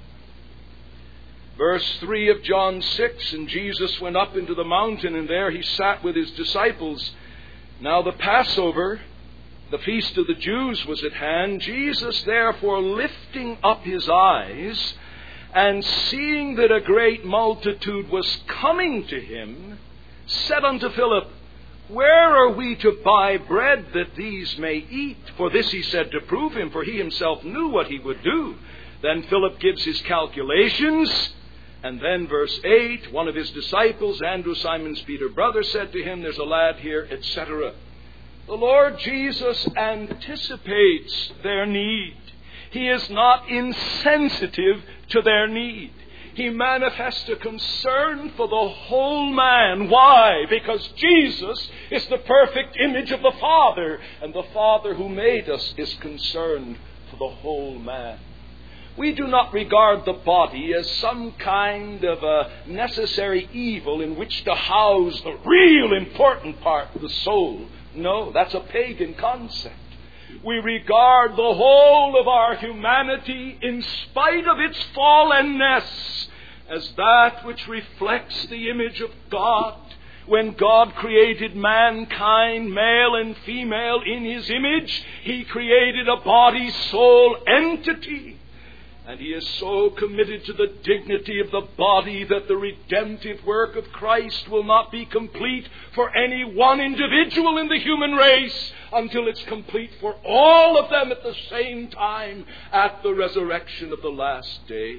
Verse 3 of John 6, and Jesus went up into the mountain, and there he sat with his disciples. Now the Passover, the feast of the Jews, was at hand. Jesus, therefore, lifting up his eyes, and seeing that a great multitude was coming to him, said unto Philip, Where are we to buy bread that these may eat? For this he said to prove him, for he himself knew what he would do. Then Philip gives his calculations. And then verse 8, one of his disciples, Andrew, Simon's Peter brother, said to him, There's a lad here, etc. The Lord Jesus anticipates their need. He is not insensitive to their need. He manifests a concern for the whole man. Why? Because Jesus is the perfect image of the Father, and the Father who made us is concerned for the whole man. We do not regard the body as some kind of a necessary evil in which to house the real important part of the soul. No, that's a pagan concept. We regard the whole of our humanity, in spite of its fallenness, as that which reflects the image of God. When God created mankind, male and female, in his image, he created a body-soul entity. And he is so committed to the dignity of the body that the redemptive work of Christ will not be complete for any one individual in the human race until it's complete for all of them at the same time at the resurrection of the last day.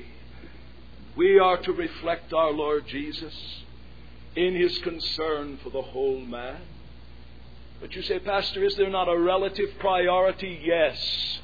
We are to reflect our Lord Jesus in his concern for the whole man. But you say, Pastor, is there not a relative priority? Yes.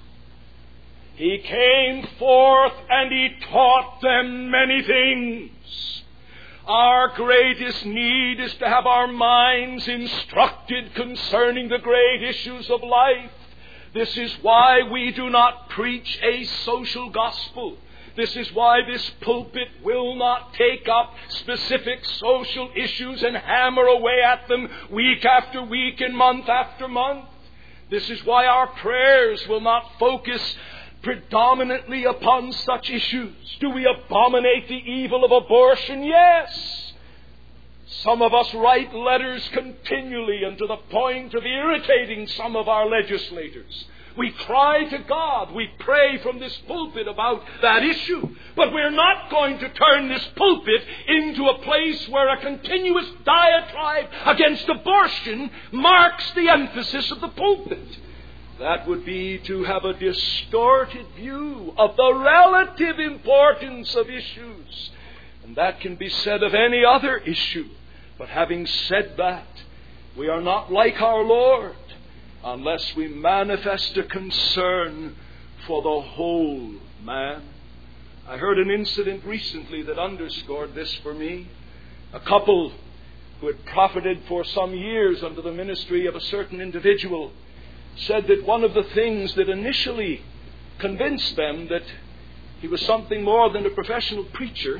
He came forth and he taught them many things. Our greatest need is to have our minds instructed concerning the great issues of life. This is why we do not preach a social gospel. This is why this pulpit will not take up specific social issues and hammer away at them week after week and month after month. This is why our prayers will not focus predominantly upon such issues. Do we abominate the evil of abortion? Yes. Some of us write letters continually and to the point of irritating some of our legislators. We cry to God. We pray from this pulpit about that issue. But we're not going to turn this pulpit into a place where a continuous diatribe against abortion marks the emphasis of the pulpit. That would be to have a distorted view of the relative importance of issues. And that can be said of any other issue. But having said that, we are not like our Lord unless we manifest a concern for the whole man. I heard an incident recently that underscored this for me. A couple who had profited for some years under the ministry of a certain individual said that one of the things that initially convinced them that he was something more than a professional preacher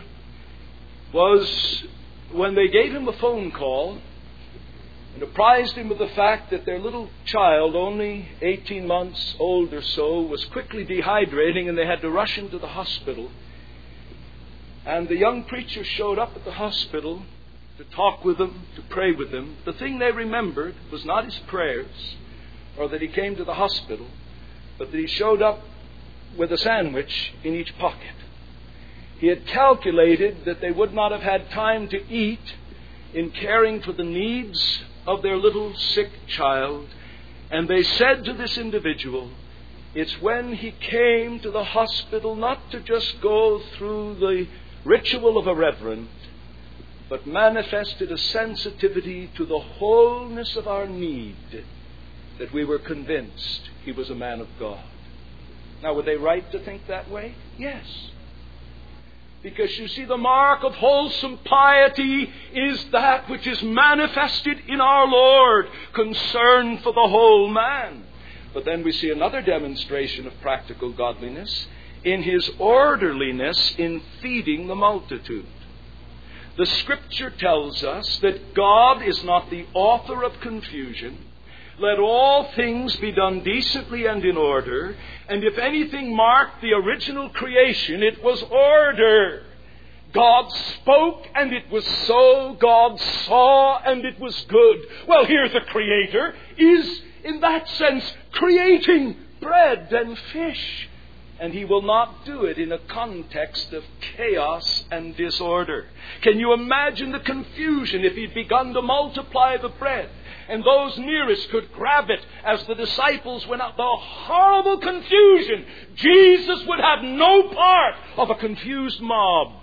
was when they gave him a phone call and apprised him of the fact that their little child, only 18 months old or so, was quickly dehydrating and they had to rush him to the hospital. And the young preacher showed up at the hospital to talk with them, to pray with them. The thing they remembered was not his prayers or that he came to the hospital, but that he showed up with a sandwich in each pocket. He had calculated that they would not have had time to eat in caring for the needs of their little sick child. And they said to this individual, it's when he came to the hospital not to just go through the ritual of a reverend, but manifested a sensitivity to the wholeness of our need, that we were convinced he was a man of God. Now, were they right to think that way? Yes. Because you see, the mark of wholesome piety is that which is manifested in our Lord, concern for the whole man. But then we see another demonstration of practical godliness in his orderliness in feeding the multitude. The Scripture tells us that God is not the author of confusion. Let all things be done decently and in order. And if anything marked the original creation, it was order. God spoke and it was so. God saw and it was good. Well, here the Creator is, in that sense, creating bread and fish. And he will not do it in a context of chaos and disorder. Can you imagine the confusion if he'd begun to multiply the bread and those nearest could grab it as the disciples went out? The horrible confusion. Jesus would have no part of a confused mob.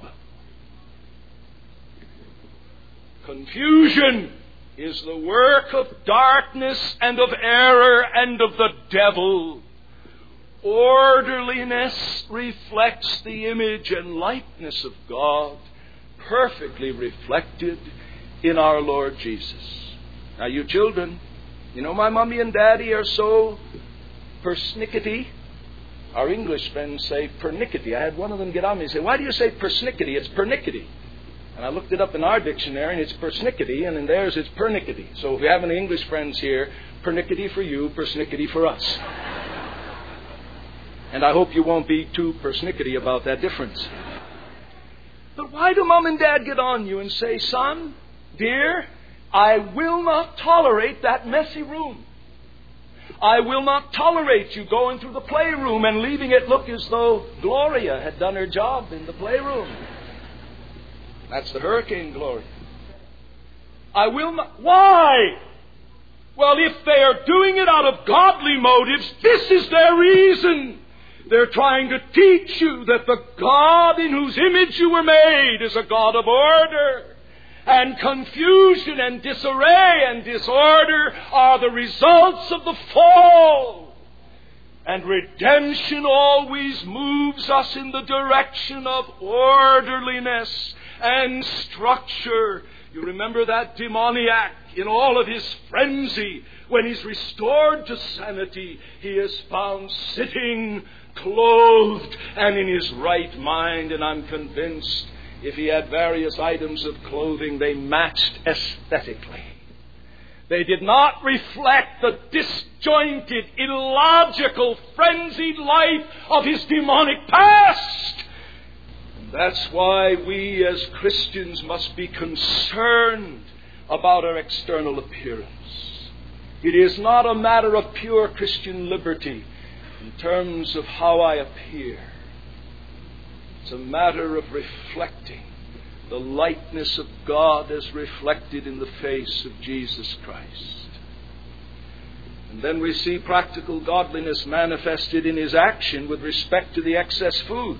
Confusion is the work of darkness and of error and of the devil. Orderliness reflects the image and likeness of God, perfectly reflected in our Lord Jesus. Now, you children, you know my mommy and daddy are so persnickety. Our English friends say pernickety. I had one of them get on me and say, why do you say persnickety? It's pernickety. And I looked it up in our dictionary, and it's persnickety, and in theirs it's pernickety. So if we have any English friends here, pernickety for you, persnickety for us. And I hope you won't be too persnickety about that difference. But why do Mom and Dad get on you and say, son, dear, I will not tolerate that messy room. I will not tolerate you going through the playroom and leaving it look as though Gloria had done her job in the playroom. That's the Hurricane Gloria. I will not. Why? Well, if they are doing it out of godly motives, this is their reason. They're trying to teach you that the God in whose image you were made is a God of order. And confusion and disarray and disorder are the results of the fall. And redemption always moves us in the direction of orderliness and structure. You remember that demoniac in all of his frenzy. When he's restored to sanity, he is found sitting, clothed, and in his right mind. And I'm convinced if he had various items of clothing, they matched aesthetically. They did not reflect the disjointed, illogical, frenzied life of his demonic past. And that's why we as Christians must be concerned about our external appearance. It is not a matter of pure Christian liberty in terms of how I appear. It's a matter of reflecting the likeness of God as reflected in the face of Jesus Christ. And then we see practical godliness manifested in his action with respect to the excess food.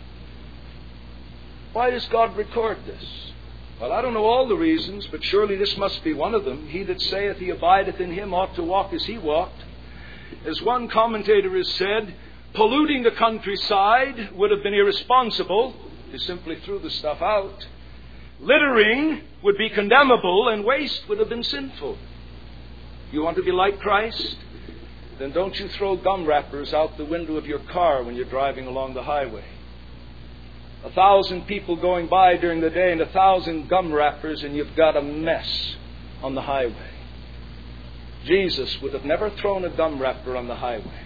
Why does God record this? Well, I don't know all the reasons, but surely this must be one of them. He that saith he abideth in him ought to walk as he walked. As one commentator has said, polluting the countryside would have been irresponsible. They simply threw the stuff out. Littering would be condemnable, and waste would have been sinful. You want to be like Christ? Then don't you throw gum wrappers out the window of your car when you're driving along the highway. 1,000 people going by during the day and 1,000 gum wrappers, and you've got a mess on the highway. Jesus would have never thrown a gum wrapper on the highway.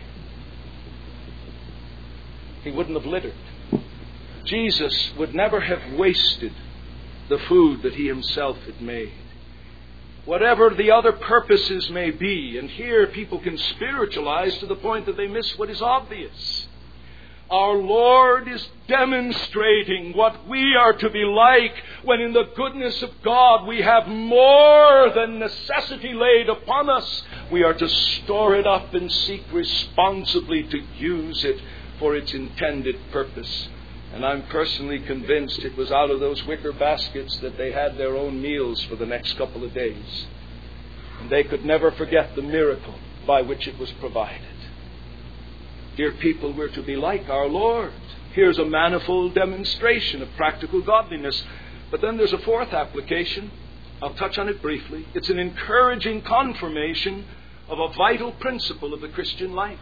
He wouldn't have littered. Jesus would never have wasted the food that he himself had made. Whatever the other purposes may be, and here people can spiritualize to the point that they miss what is obvious. Our Lord is demonstrating what we are to be like when in the goodness of God we have more than necessity laid upon us. We are to store it up and seek responsibly to use it for its intended purpose. And I'm personally convinced it was out of those wicker baskets that they had their own meals for the next couple of days. And they could never forget the miracle by which it was provided. Dear people, we're to be like our Lord. Here's a manifold demonstration of practical godliness. But then there's a fourth application. I'll touch on it briefly. It's an encouraging confirmation of a vital principle of the Christian life.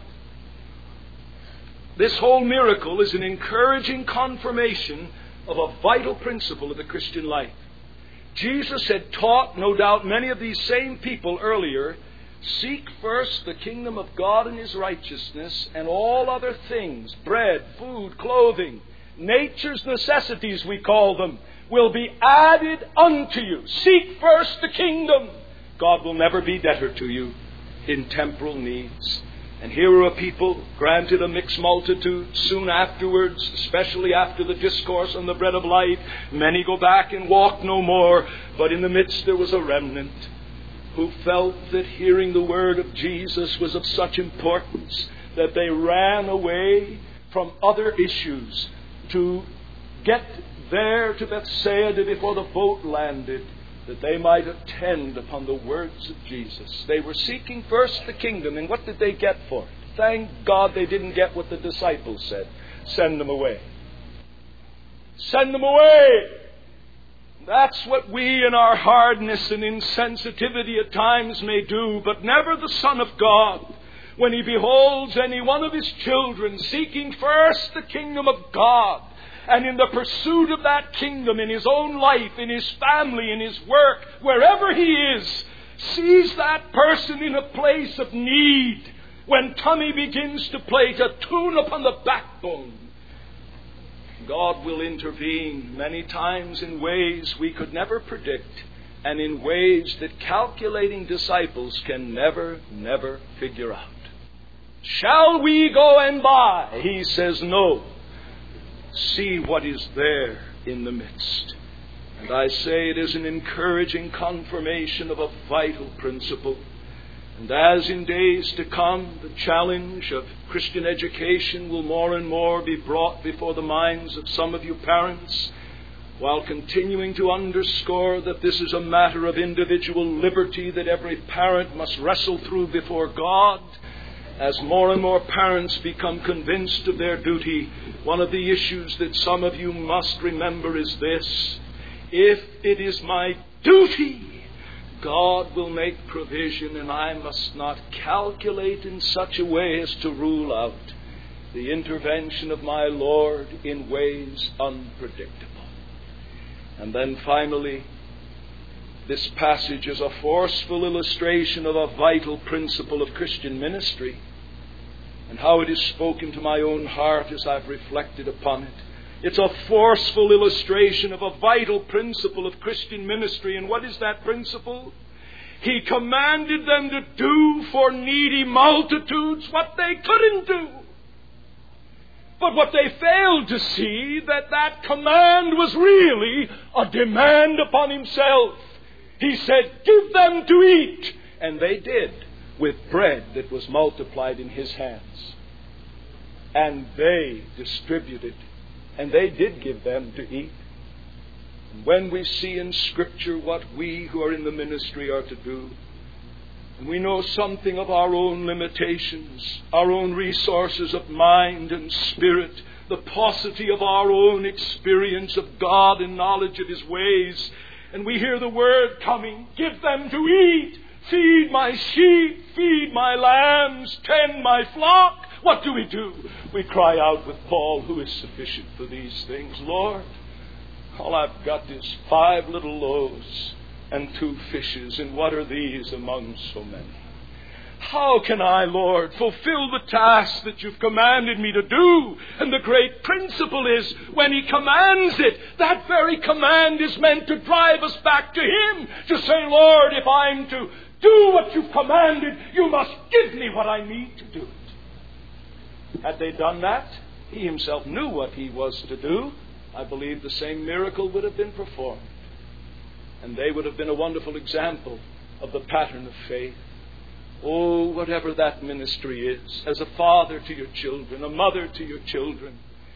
This whole miracle is an encouraging confirmation of a vital principle of the Christian life. Jesus had taught, no doubt, many of these same people earlier, seek first the kingdom of God and his righteousness, and all other things, bread, food, clothing, nature's necessities we call them, will be added unto you. Seek first the kingdom. God will never be debtor to you in temporal needs. And here are a people, granted a mixed multitude, soon afterwards, especially after the discourse on the bread of life, many go back and walk no more, but in the midst there was a remnant who felt that hearing the word of Jesus was of such importance that they ran away from other issues to get there to Bethsaida before the boat landed, that they might attend upon the words of Jesus. They were seeking first the kingdom, and what did they get for it? Thank God they didn't get what the disciples said. Send them away. Send them away. That's what we in our hardness and insensitivity at times may do, but never the Son of God. When he beholds any one of his children seeking first the kingdom of God, and in the pursuit of that kingdom in his own life, in his family, in his work, wherever he is, sees that person in a place of need, when tummy begins to play a tune upon the backbone, God will intervene many times in ways we could never predict, and in ways that calculating disciples can never figure out. Shall we go and buy? He says, no. See what is there in the midst. And I say it is an encouraging confirmation of a vital principle. And as in days to come, the challenge of Christian education will more and more be brought before the minds of some of you parents, while continuing to underscore that this is a matter of individual liberty that every parent must wrestle through before God. As more and more parents become convinced of their duty, one of the issues that some of you must remember is this: if it is my duty, God will make provision, and I must not calculate in such a way as to rule out the intervention of my Lord in ways unpredictable. And then finally, this passage is a forceful illustration of a vital principle of Christian ministry, and how it is spoken to my own heart as I've reflected upon it. It's a forceful illustration of a vital principle of Christian ministry. And what is that principle? He commanded them to do for needy multitudes what they couldn't do. But what they failed to see, that command was really a demand upon himself. He said, give them to eat. And they did, with bread that was multiplied in his hands. And they distributed. And they did give them to eat. And when we see in Scripture what we who are in the ministry are to do, and we know something of our own limitations, our own resources of mind and spirit, the paucity of our own experience of God and knowledge of His ways, and we hear the word coming, give them to eat, feed my sheep, feed my lambs, tend my flock. What do? We cry out with Paul, who is sufficient for these things. Lord, all I've got is 5 little loaves and 2 fishes, and what are these among so many? How can I, Lord, fulfill the task that you've commanded me to do? And the great principle is, when He commands it, that very command is meant to drive us back to Him, to say, Lord, if I'm to do what you've commanded, you must give me what I need to do it. Had they done that, He Himself knew what He was to do. I believe the same miracle would have been performed. And they would have been a wonderful example of the pattern of faith. Oh, whatever that ministry is, as a father to your children, a mother to your children,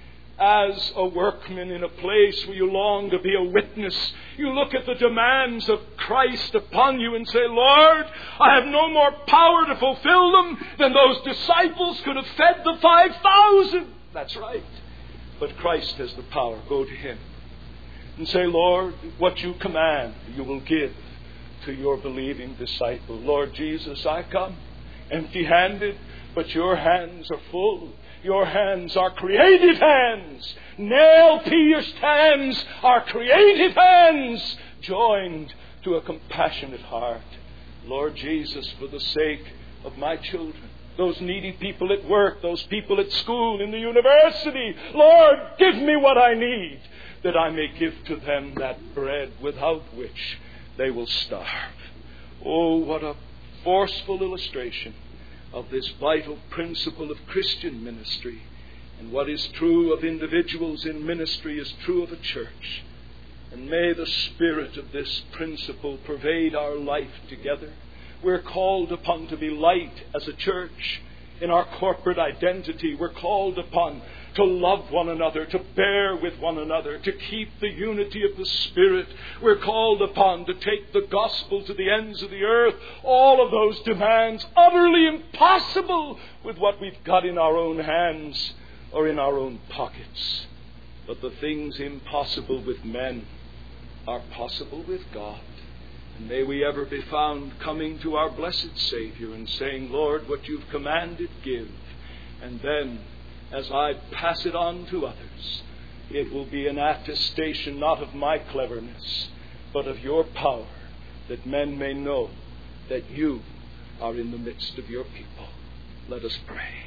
as a workman in a place where you long to be a witness, you look at the demands of Christ upon you and say, Lord, I have no more power to fulfill them than those disciples could have fed the 5,000. That's right. But Christ has the power. Go to Him and say, Lord, what you command, you will give to your believing disciple. Lord Jesus, I come empty-handed, but your hands are full. Your hands are creative hands. Nail-pierced hands are creative hands, joined to a compassionate heart. Lord Jesus, for the sake of my children, those needy people at work, those people at school, in the university, Lord, give me what I need, that I may give to them that bread without which they will starve. Oh, what a forceful illustration of this vital principle of Christian ministry. And what is true of individuals in ministry is true of a church. And may the spirit of this principle pervade our life together. We're called upon to be light as a church. In our corporate identity, we're called upon to love one another, to bear with one another, to keep the unity of the Spirit. We're called upon to take the gospel to the ends of the earth. All of those demands utterly impossible with what we've got in our own hands or in our own pockets. But the things impossible with men are possible with God. And may we ever be found coming to our blessed Savior and saying, Lord, what you've commanded, give. And then, as I pass it on to others, it will be an attestation not of my cleverness, but of your power, that men may know that you are in the midst of your people. Let us pray.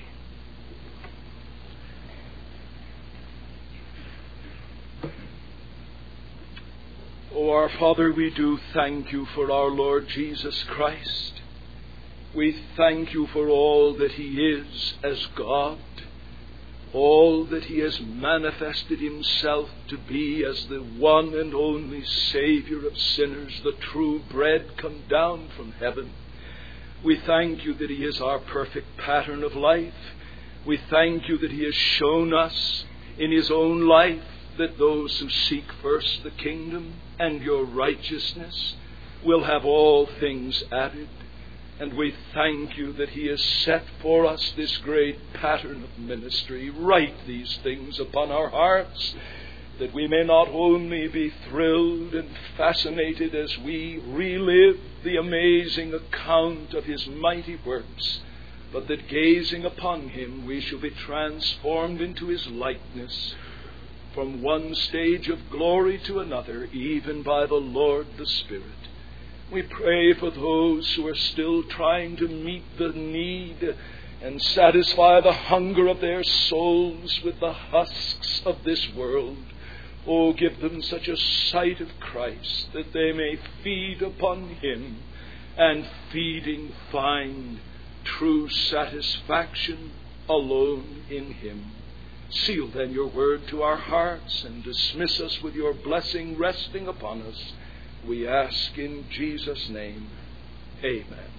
Oh, our Father, we do thank you for our Lord Jesus Christ. We thank you for all that he is as God, all that he has manifested himself to be as the one and only Savior of sinners, the true bread come down from heaven. We thank you that he is our perfect pattern of life. We thank you that he has shown us in his own life that those who seek first the kingdom and your righteousness will have all things added. And we thank you that he has set for us this great pattern of ministry. Write these things upon our hearts, that we may not only be thrilled and fascinated as we relive the amazing account of his mighty works, but that gazing upon him we shall be transformed into his likeness from one stage of glory to another, even by the Lord the Spirit. We pray for those who are still trying to meet the need and satisfy the hunger of their souls with the husks of this world. Oh, give them such a sight of Christ that they may feed upon him, and feeding find true satisfaction alone in him. Seal then your word to our hearts and dismiss us with your blessing resting upon us. We ask in Jesus' name. Amen.